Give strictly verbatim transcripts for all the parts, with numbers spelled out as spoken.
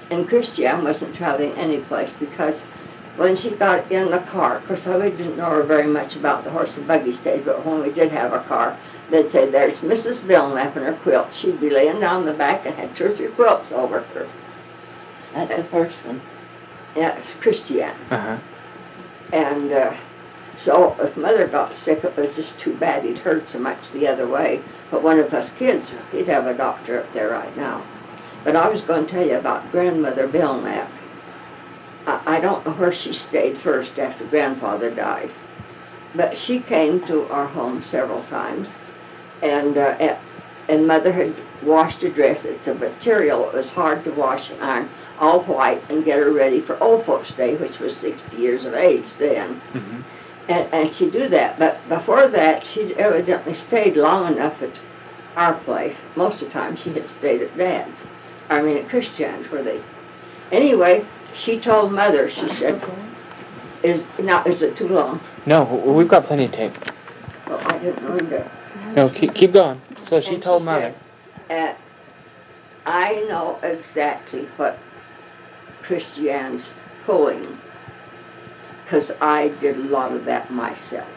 And Christiane wasn't traveling any place because when she got in the car, of course, we didn't know her very much about the horse and buggy stage, but when we did have a car, they'd say, there's Missus Belknap and her quilt. She'd be laying down the back and had two or three quilts over her. That's the first one. Yeah, it's Christiane. Uh-huh. And uh, so if Mother got sick, it was just too bad. He'd heard so much the other way. But one of us kids, he'd have a doctor up there right now. But I was going to tell you about Grandmother Belknap. I, I don't know where she stayed first after Grandfather died. But she came to our home several times. And, uh, and Mother had washed a dress. It's a material. It was hard to wash and iron, all white, and get her ready for Old Folks' Day, which was sixty years of age then. Mm-hmm. And, and she'd do that. But before that, she'd evidently stayed long enough at our place. Most of the time, she had stayed at Dad's. I mean, at Christiane's, where they... Anyway, she told Mother, she said, is, now, is it too long? No, we've got plenty of tape. Well, I didn't know that. No, keep, keep going. So she And told she Mother. said, uh, I know exactly what Christiane's pulling, because I did a lot of that myself.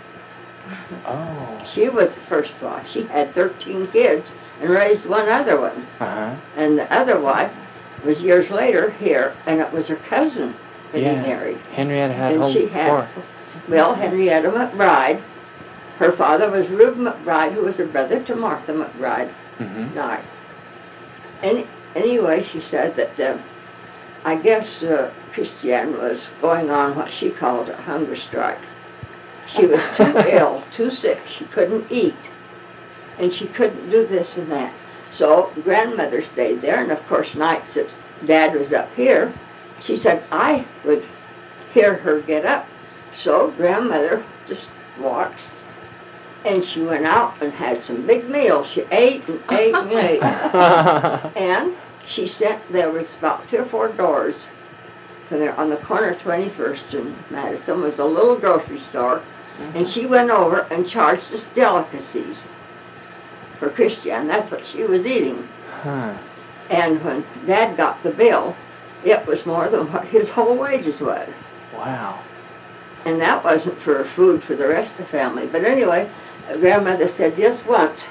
Oh. She was the first wife. She had thirteen kids and raised one other one. Uh-huh. And the other wife was years later here, and it was her cousin that Yeah. he married. Henrietta had And home she had, before. well, Henrietta McBride. Her father was Rube McBride, who was a brother to Martha McBride. Mm-hmm. Night. Any, anyway, she said that uh, I guess uh, Christiane was going on what she called a hunger strike. She was too ill, too sick. She couldn't eat. And she couldn't do this and that. So Grandmother stayed there, and of course nights that Dad was up here, she said I would hear her get up. So Grandmother just watched. And she went out and had some big meals. She ate and ate and ate. And she sent, there was about three or four doors from there on the corner of twenty-first and Madison was a little grocery store. Mm-hmm. And she went over and charged us delicacies for Christiane. That's what she was eating. Huh. And when Dad got the bill, it was more than what his whole wages was. Wow. And that wasn't for food for the rest of the family. But anyway, Grandmother said just once,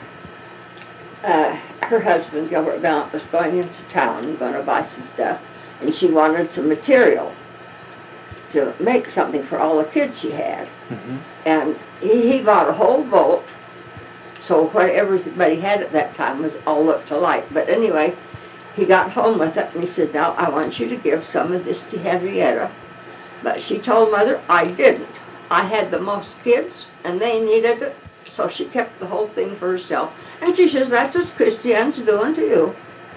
uh, her husband, Gilbert Belknap, was going into town and going to buy some stuff, and she wanted some material to make something for all the kids she had. Mm-hmm. And he, he bought a whole bolt, so what everybody had at that time was all looked alike. But anyway, he got home with it, and he said, now I want you to give some of this to Henrietta. But she told Mother, I didn't. I had the most kids, and they needed it, so she kept the whole thing for herself. And she says, that's what Christiane's doing to you.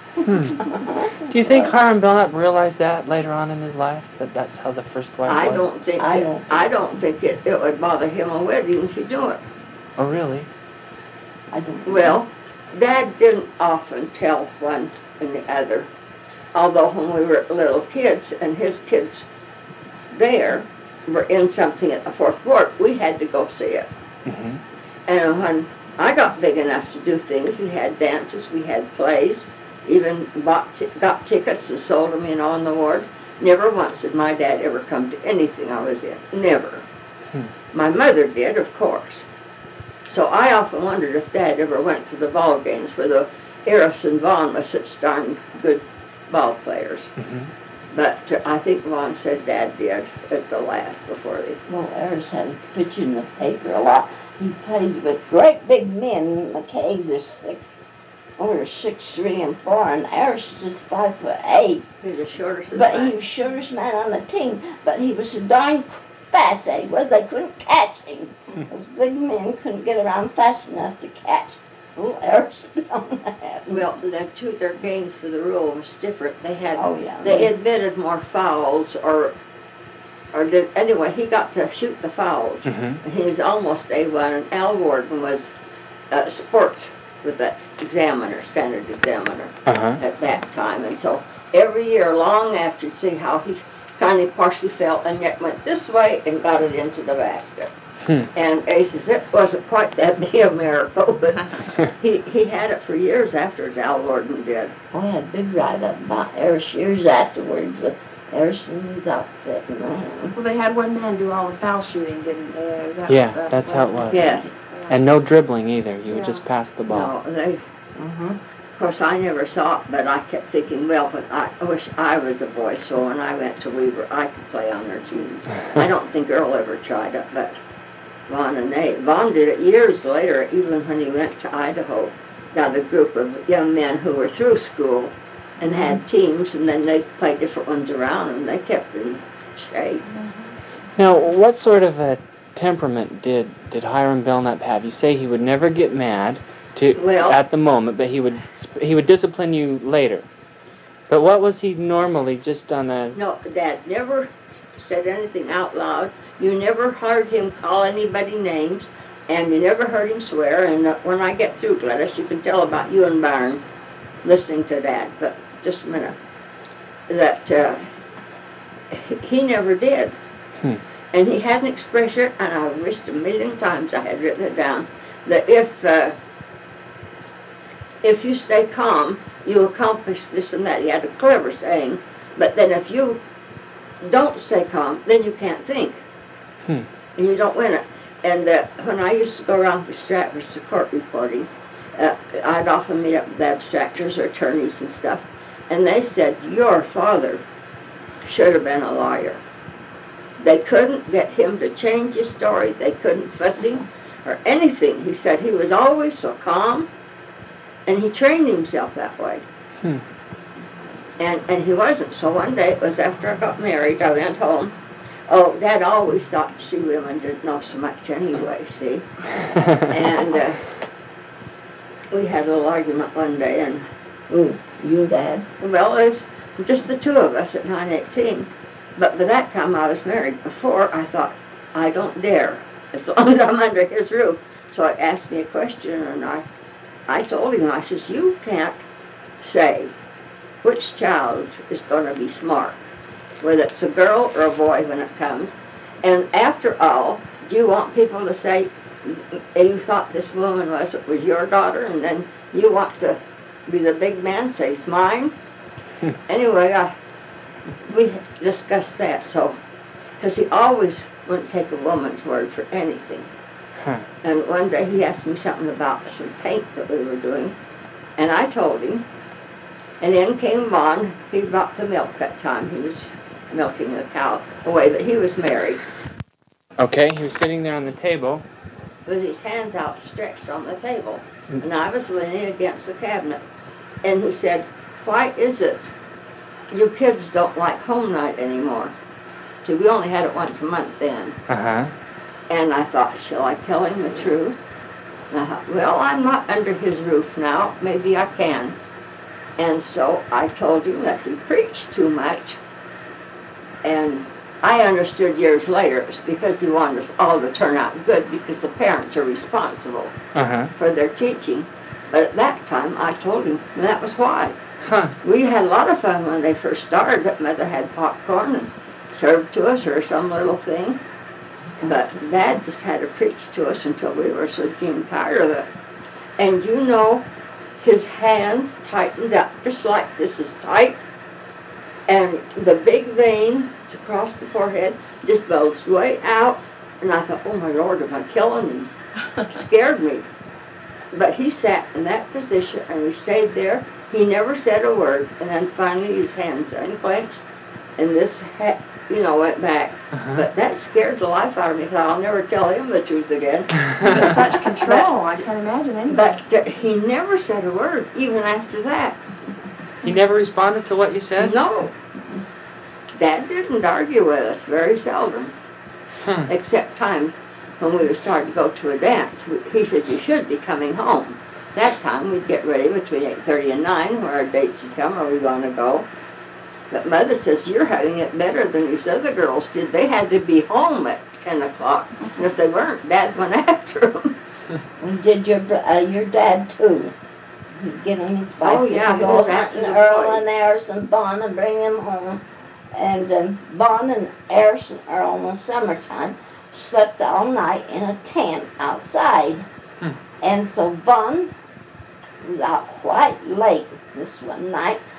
Hmm. Do you think Hiram Belknap realized that later on in his life, that that's how the first wife I was? don't think I it, don't think I don't think it, it would bother him a whit even if you do it. Oh, really? I don't. Well, Dad didn't often tell one and the other, although when we were little kids and his kids there were in something at the fourth ward, we had to go see it. Mm-hmm. And when I got big enough to do things, we had dances, we had plays, even bought t got tickets and sold them, you know, in the ward. Never once did my dad ever come to anything I was in. Never. Hmm. My mother did, of course. So I often wondered if Dad ever went to the ball games where the Eris and Vaughn was such darn good ball players. Mm-hmm. But uh, I think Vaughn said Dad did at the last before they... Well, Eris had a picture in the paper a lot. He plays with great big men. McKay's is six, over six, three, and four, and Eris is just five foot eight. He's the shortest of But mine. he was shortest man on the team. But he was so darn fast that he was. They couldn't catch him. Those big men couldn't get around fast enough to catch little Eris on that. Well, the two their games for the rule was different. They had Oh, yeah. they admitted more fouls, or or did, anyway. He got to shoot the fouls. Mm-hmm. And he's almost A one. And Al Warden was uh, sports with the examiner, standard examiner Uh-huh. at that time. And so every year, long after, you'd see how he kind of partially fell and yet went this way and got it into the basket. Hmm. And he says it wasn't quite that big a miracle, but he, he had it for years after Al Lorden did. We had a big write-up about Harris years afterwards. Uh, Harrison thought that, man. Well, they had one man do all the foul shooting, didn't they? Is that Yeah, what- that's how it was. Yes. And no dribbling either. You would Yeah. just pass the ball. No, they, Mm-hmm. of course, I never saw it, but I kept thinking, well, when I, I wish I was a boy, so when I went to Weaver, I could play on their team. I don't think Earl ever tried it, but Vaughn and Nate. Vaughn did it years later, even when he went to Idaho. Got a group of young men who were through school and had teams, and then they played different ones around, and they kept in shape. Now, what sort of a temperament did, did Hiram Belknap have? You say he would never get mad to Well- at the moment, but he would sp- he would discipline you later. But what was he normally, just on a... No, Dad never said anything out loud. You never heard him call anybody names, and you never heard him swear. And uh, when I get through, Gladys, you can tell about you and Byron listening to Dad. But just a minute. That uh, he never did. Hmm. And he had an expression, and I wished a million times I had written it down, that if uh, if you stay calm, you accomplish this and that. He had a clever saying, but then if you don't stay calm, then you can't think. Hmm. And you don't win it. And uh, when I used to go around with Stratford to court reporting, uh, I'd often meet up with abstractors or attorneys and stuff, and they said, your father should have been a lawyer. They couldn't get him to change his story. They couldn't fuss him or anything. He said he was always so calm, and he trained himself that way. Hmm. And, and he wasn't. So one day, it was after I got married, I went home. Oh, Dad always thought she women didn't know so much anyway, see? And uh, we had a little argument one day, and, Ooh, you and Dad? well, it was just the two of us at nine eighteen. But by that time I was married. Before, I thought, I don't dare, as long as I'm under his roof. So he asked me a question, and I, I told him, I says, you can't say which child is going to be smart, whether it's a girl or a boy when it comes. And after all, do you want people to say, you thought this woman was, it was your daughter, and then you want to be the big man, say it's mine? Anyway, I, we discussed that, so, because he always wouldn't take a woman's word for anything. Huh. And one day he asked me something about some paint that we were doing, and I told him. And then came Vaughn. He brought the milk that time. He was milking the cow away, but he was married Okay, he was sitting there on the table. with his hands outstretched on the table. And I was leaning against the cabinet. And he said, why is it you kids don't like home night anymore? So we only had it once a month then. Uh-huh. And I thought, shall I tell him the truth? And I thought, well, I'm not under his roof now. Maybe I can. And so I told him that he preached too much. And I understood years later it was because he wanted us all to turn out good, because the parents are responsible Uh-huh. for their teaching. But at that time, I told him that was why. Huh. We had a lot of fun when they first started. That Mother had popcorn and served to us or some little thing. But Dad just had to preach to us until we were so damn tired of it. And you know, his hands tightened up just like this is tight. And the big vein across the forehead just bulged way out. And I thought, oh my Lord, am I killing him? Scared me. But he sat in that position and we stayed there. He never said a word. And then finally his hands unclenched and this, ha you know, went back. Uh-huh. But that scared the life out of me. I'll never tell him the truth again. With such control, I can't imagine anybody. But uh, he never said a word, even after that. He never responded to what you said? No. Dad didn't argue with us, very seldom. Huh. Except times when we were starting to go to a dance. We, he said, you should be coming home. That time we'd get ready between eight thirty and nine, where our dates would come, are we going to go? But Mother says, you're having it better than these other girls did. They had to be home at ten o'clock. And if they weren't, Dad went after them. And did your br- uh, your dad too? He'd get on his bicycle, Oh, yeah, he go was out after and the Earl boys. and Harrison, Vaughn, and bring them home. And um, Vaughn and Harrison are on the summertime. slept all night in a tent outside. Hmm. And so Vaughn was out quite late this one night,